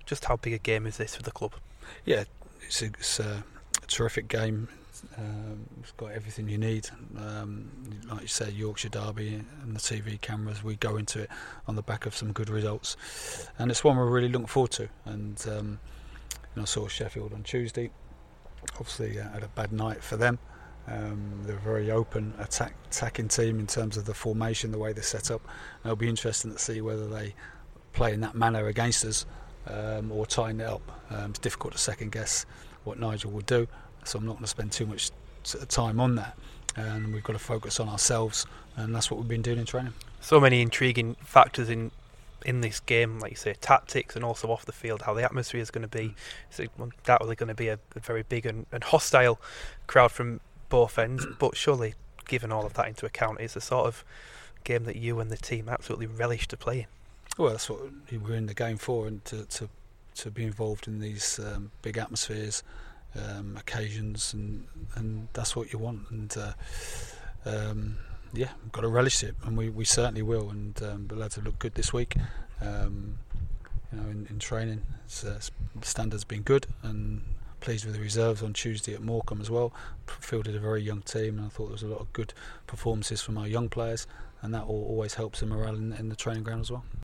just how big a game is this for the club? Yeah, it's a terrific game. It's got everything you need. Like you said, Yorkshire Derby and the TV cameras, we go into it on the back of some good results, and it's one we're really looking forward to. And I saw Sheffield on Tuesday. Obviously, had a bad night for them. They're a very open attacking team in terms of the formation, the way they're set up. And it'll be interesting to see whether they play in that manner against us or tighten it up. It's difficult to second guess what Nigel will do, so I'm not going to spend too much time on that. And we've got to focus on ourselves, and that's what we've been doing in training. So many intriguing factors in this game, like you say, tactics and also off the field, how the atmosphere is going to be. It's undoubtedly going to be a very big and hostile crowd from both ends, but surely, given all of that into account, it's a sort of game that you and the team absolutely relish to play in. Well, that's what we're in the game for, and to be involved in these big atmospheres, occasions, and that's what you want. And we've got to relish it, and we certainly will. And the lads have looked good this week. In training, standards been good, and pleased with the reserves on Tuesday at Morecambe as well. Fielded a very young team, and I thought there was a lot of good performances from our young players, and that always helps the morale in the training ground as well.